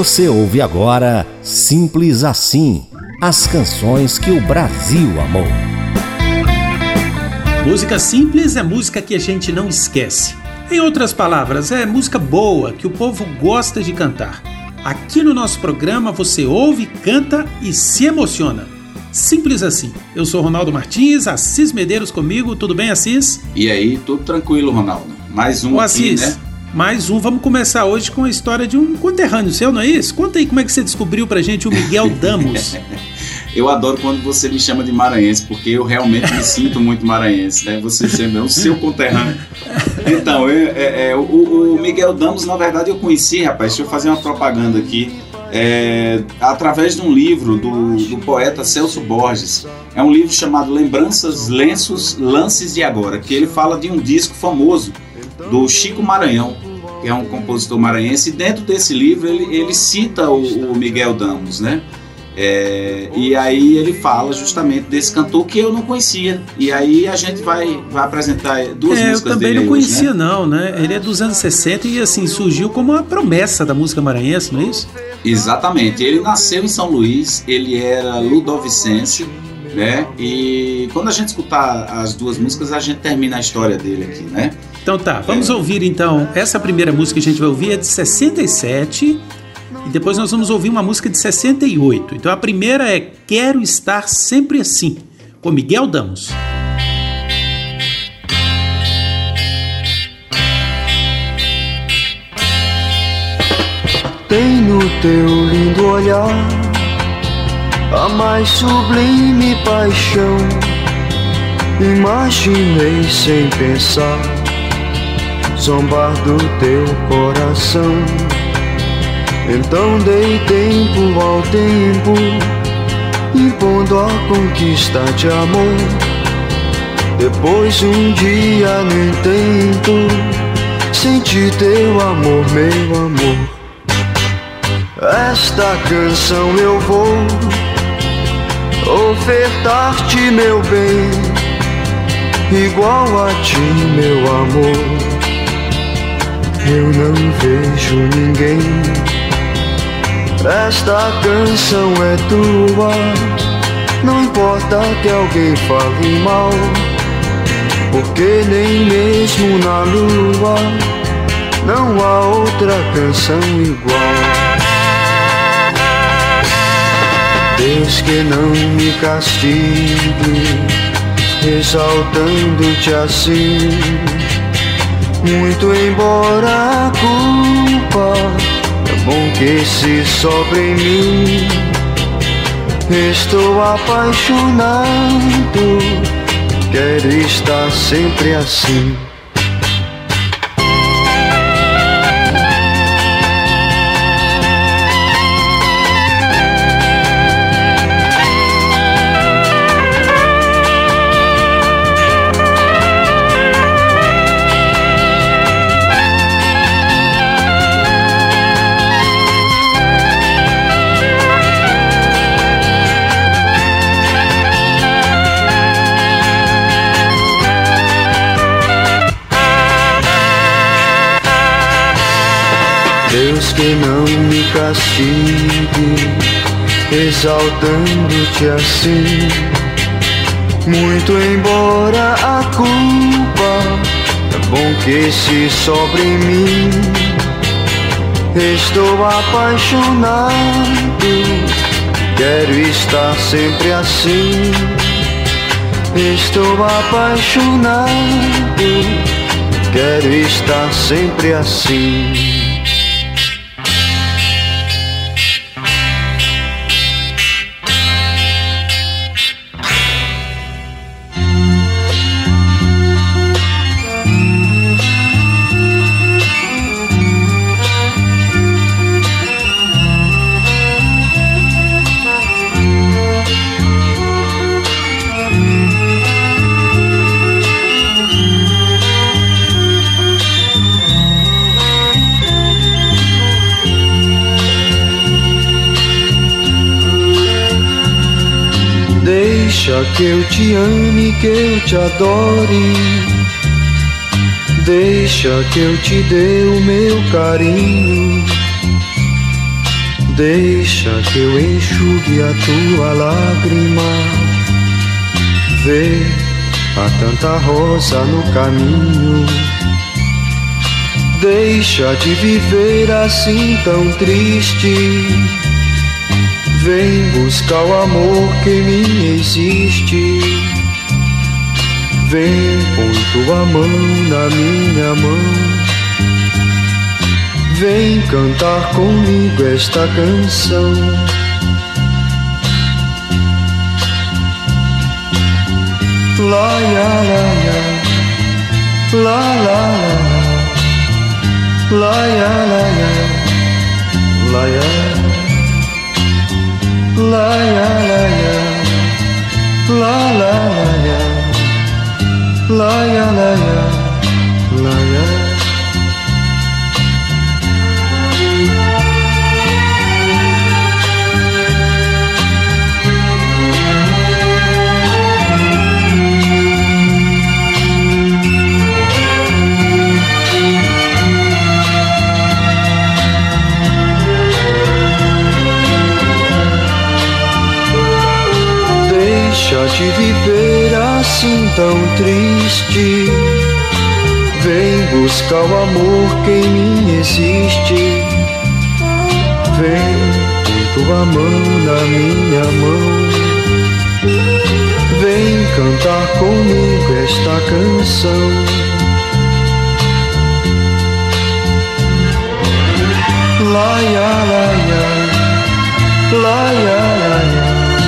Você ouve agora Simples Assim, as canções que o Brasil amou. Música simples é música que a gente não esquece. Em outras palavras, é música boa que o povo gosta de cantar. Aqui no nosso programa você ouve, canta e se emociona. Simples assim. Eu sou Ronaldo Martins, Assis Medeiros comigo. Tudo bem, Assis? E aí, tudo tranquilo, Ronaldo. Mais um Ô, aqui, Assis, né? mais um. Vamos começar hoje com a história de um conterrâneo seu, não é isso? Conta aí como é que você descobriu pra gente o Miguel Damos. Eu adoro quando você me chama de maranhense, porque eu realmente me sinto muito maranhense, né? Você sempre é o seu conterrâneo. Então, o Miguel Damos, na verdade, eu conheci, rapaz, deixa eu fazer uma propaganda aqui, através de um livro do poeta Celso Borges. É um livro chamado Lembranças, Lenços, Lances de Agora, que ele fala de um disco famoso do Chico Maranhão, que é um compositor maranhense, e dentro desse livro ele cita o Miguel Damos, né? E aí ele fala justamente desse cantor que eu não conhecia. E aí a gente vai apresentar duas músicas dele. Eu também não conhecia, hoje, né? Ele é dos anos 60 e assim surgiu como uma promessa da música maranhense, não é isso? Exatamente. Ele nasceu em São Luís, ele era ludovicense, né? E quando a gente escutar as duas músicas, a gente termina a história dele aqui, né? Então tá, vamos ouvir então. Essa primeira música que a gente vai ouvir é de 67 e depois nós vamos ouvir uma música de 68. Então a primeira é Quero Estar Sempre Assim, com Miguel Damos. Tem no teu lindo olhar a mais sublime paixão. Imaginei sem pensar zombar do teu coração. Então dei tempo ao tempo, impondo a conquista de amor. Depois um dia no intento, senti teu amor, meu amor. Esta canção eu vou ofertar-te, meu bem, igual a ti, meu amor. Eu não vejo ninguém. Esta canção é tua, não importa que alguém fale mal, porque nem mesmo na lua não há outra canção igual. Deus que não me castigue, exaltando-te assim, muito embora a culpa é bom que se sobre em mim. Estou apaixonado, quero estar sempre assim. Deus que não me castigue, exaltando-te assim, muito embora a culpa é bom que se sobre em mim. Estou apaixonado, quero estar sempre assim. Estou apaixonado, quero estar sempre assim. Deixa que eu te ame, que eu te adore. Deixa que eu te dê o meu carinho. Deixa que eu enxugue a tua lágrima. Vê, há tanta rosa no caminho. Deixa de viver assim tão triste. Vem buscar o amor que em mim existe. Vem, põe tua mão na minha mão. Vem cantar comigo esta canção. La ya la ya, la la la, la ya la ya, la ya, la ya la ya, la la la ya, la ya la ya, la ya. Deixa de viver assim tão triste. Vem buscar o amor que em mim existe. Vem, põe tua mão na minha mão. Vem cantar comigo esta canção. La ya la ya, la ya la ya.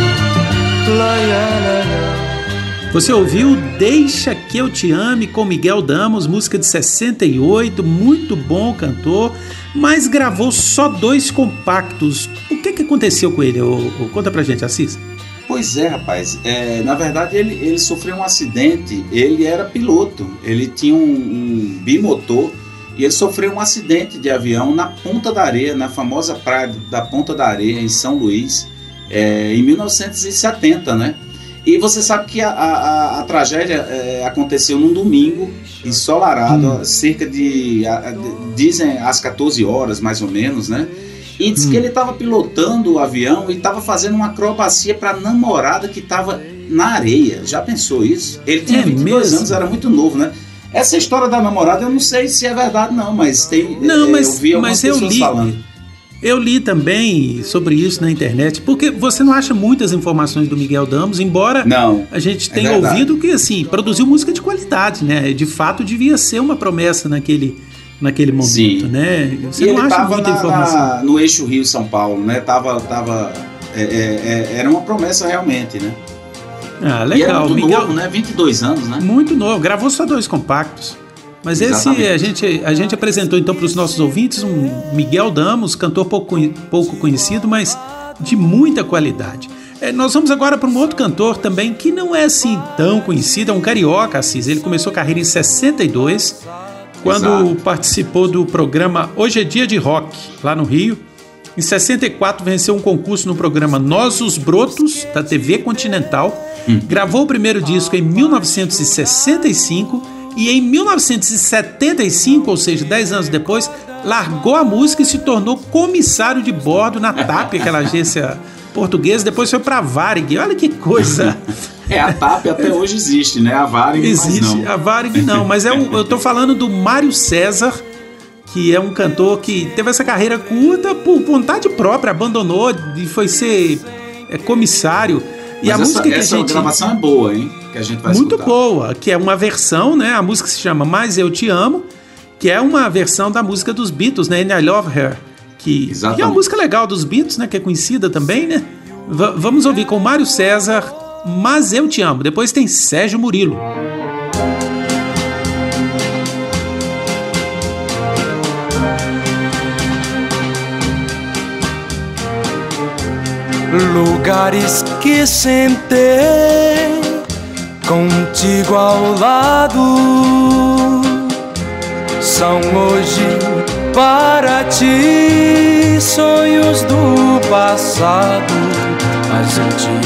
Você ouviu Deixa Que Eu Te Ame com Miguel Damos, música de 68, muito bom cantor, mas gravou só 2 compactos. O que aconteceu com ele? Conta pra gente, Assis. Pois é, rapaz, na verdade ele sofreu um acidente. Ele era piloto, ele tinha um bimotor e ele sofreu um acidente de avião na Ponta da Areia, na famosa praia da Ponta da Areia, em São Luís, em 1970, né? E você sabe que a tragédia aconteceu num domingo, ensolarado, cerca de, dizem, às 14 horas, mais ou menos, né? E diz que ele estava pilotando o avião e estava fazendo uma acrobacia para a namorada que estava na areia. Já pensou isso? Ele tinha 22 anos, era muito novo, né? Essa história da namorada eu não sei se é verdade não, mas tem, eu vi algumas pessoas falando. Eu li também sobre isso na internet, porque você não acha muitas informações do Miguel Damos, embora a gente tenha ouvido que, assim, produziu música de qualidade, né? De fato, devia ser uma promessa naquele momento, sim, né? Você não acha muita informação. No eixo Rio-São Paulo, né? Era uma promessa realmente, né? Ah, legal. E era muito Miguel, novo, né? 22 anos, né? Muito novo, gravou só 2 compactos. Mas exatamente. Esse a gente apresentou então para os nossos ouvintes um Miguel Damos, cantor pouco conhecido, mas de muita qualidade. Nós vamos agora para um outro cantor também que não é assim tão conhecido, é um carioca, Assis. Ele começou a carreira em 62, quando participou do programa Hoje é Dia de Rock, lá no Rio. Em 64 venceu um concurso no programa Nós os Brotos, da TV Continental. Gravou o primeiro disco em 1965 e em 1975, ou seja, 10 anos depois, largou a música e se tornou comissário de bordo na TAP, aquela agência portuguesa. Depois foi para a Varig. Olha que coisa! A TAP até hoje existe, né? A Varig existe, mas não. A Varig não, mas eu tô falando do Mário César, que é um cantor que teve essa carreira curta por vontade própria, abandonou e foi ser comissário. E mas a música que essa gravação é boa, hein? Que a gente vai muito escutar. Boa, que é uma versão, né? A música se chama Mas Eu Te Amo, que é uma versão da música dos Beatles, né? And I Love Her, que é uma música legal dos Beatles, né? Que é conhecida também, né? Vamos ouvir com Mário César, Mas Eu Te Amo. Depois tem Sérgio Murilo. Lugares que sentei contigo ao lado são hoje para ti sonhos do passado, mas eu te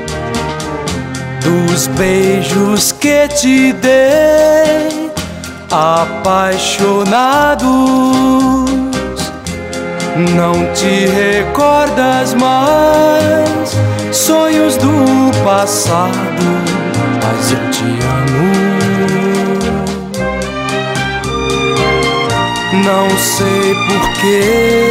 amo. Dos beijos que te dei, apaixonados. Não te recordas mais sonhos do passado, mas eu te amo. Não sei porquê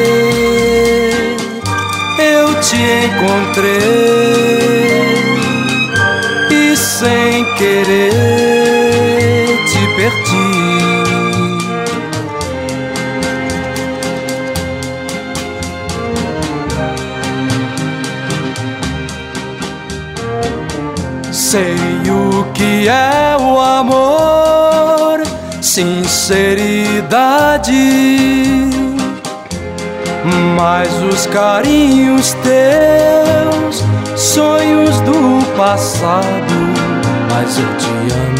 eu te encontrei e sem querer te perdi. Sei o que é o amor, sinceridade, mas os carinhos teus, sonhos do passado, mas eu te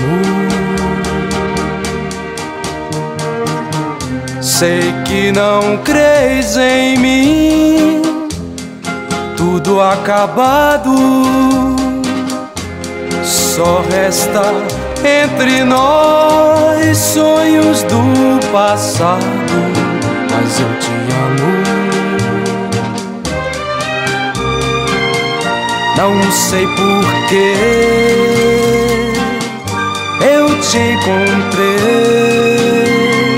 amo. Sei que não crês em mim, tudo acabado, só resta entre nós sonhos do passado, mas eu te amo. Não sei porquê eu te encontrei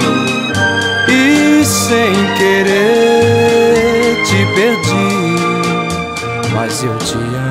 e sem querer te perdi, mas eu te amo.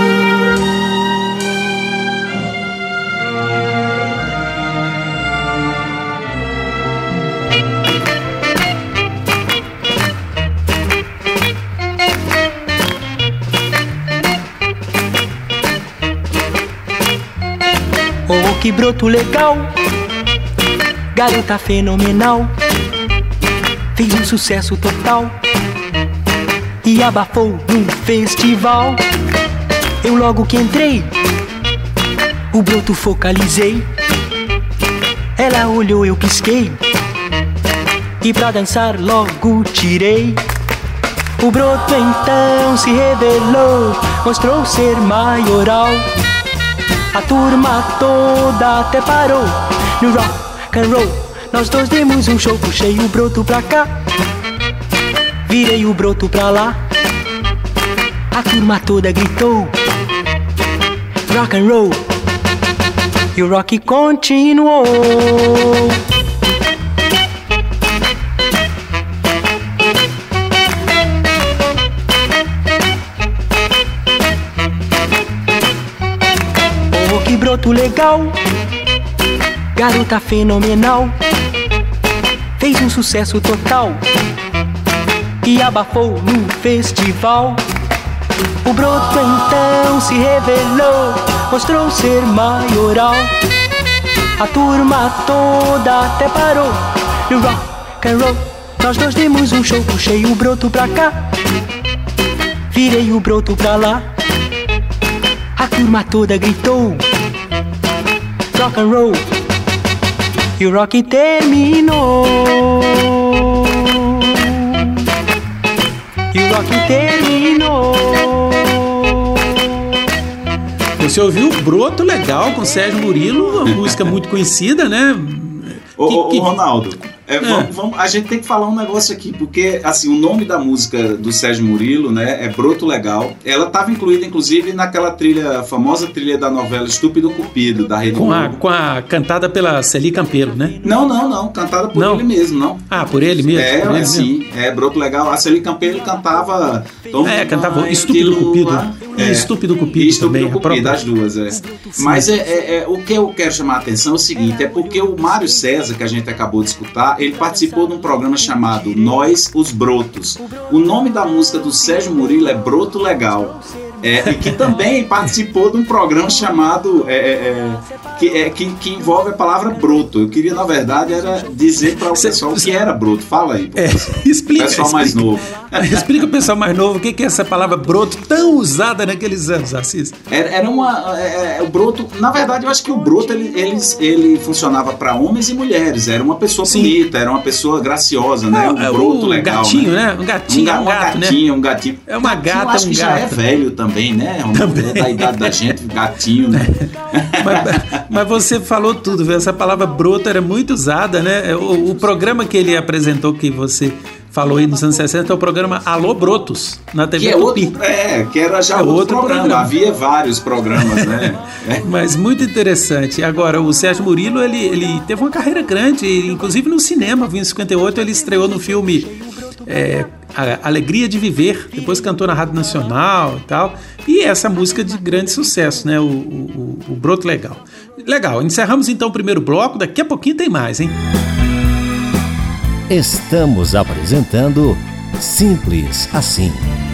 Oh, que broto legal, garota fenomenal, fez um sucesso total e abafou num festival. Eu logo que entrei, o broto focalizei. Ela olhou, eu pisquei e pra dançar logo tirei. O broto então se revelou, mostrou ser maioral. A turma toda até parou no rock and roll. Nós dois demos um show, puxei o broto pra cá, virei o broto pra lá. A turma toda gritou rock and roll e o rock continuou. Que broto legal, garota fenomenal, fez um sucesso total e abafou no festival. O broto então se revelou, mostrou ser maioral. A turma toda até parou no rock and roll. Nós dois demos um show, puxei o broto pra cá, virei o broto pra lá. A turma toda gritou rock and roll e o rock terminou. E o rock terminou. Você ouviu Broto Legal com Sérgio Murilo, uma música muito conhecida, né? Ô, Ronaldo, a gente tem que falar um negócio aqui, porque assim, o nome da música do Sérgio Murilo, né, é Broto Legal. Ela estava incluída, inclusive, naquela trilha, famosa trilha da novela Estúpido Cupido, da Rede Globo. Com a cantada pela Celi Campelo, né? Não, cantada por ele mesmo, não. Ah, por ele mesmo? Por ele sim, mesmo. Broto Legal. A Celi Campelo cantava... cantava Estúpido Cupido. E Estúpido Cupido e Estúpido também. Cupido, as duas, Mas o que eu quero chamar a atenção é o seguinte, é porque o Mário César, que a gente acabou de escutar, ele participou de um programa chamado Nós, os Brotos. O nome da música do Sérgio Murilo é Broto Legal. E que também participou de um programa chamado que envolve a palavra broto. Eu queria, na verdade, era dizer para o pessoal o que era broto. Fala aí, explica, pessoal mais novo. Explica o pessoal mais novo o que é essa palavra broto tão usada naqueles anos, Assis. O broto, na verdade, eu acho que o broto ele funcionava para homens e mulheres. Era uma pessoa bonita, era uma pessoa graciosa, né? Um broto legal. Gatinho, né? Um gatinho, um gatinho. É uma gata, acho que já é velho também. também, né? Uma mulher da idade da gente, gatinho, né? Mas você falou tudo, viu? Essa palavra broto era muito usada, né? O programa que ele apresentou, que você falou aí nos anos 60, é o programa Alô Brotos, na TV Tupi. Que era já outro programa. Havia vários programas, né? Mas muito interessante. Agora, o Sérgio Murilo, ele teve uma carreira grande, inclusive no cinema. Em 58 ele estreou no filme Alegria de Viver, depois cantou na Rádio Nacional e tal. E essa música de grande sucesso, né? O Broto Legal. Legal, encerramos então o primeiro bloco, daqui a pouquinho tem mais, hein? Estamos apresentando Simples Assim.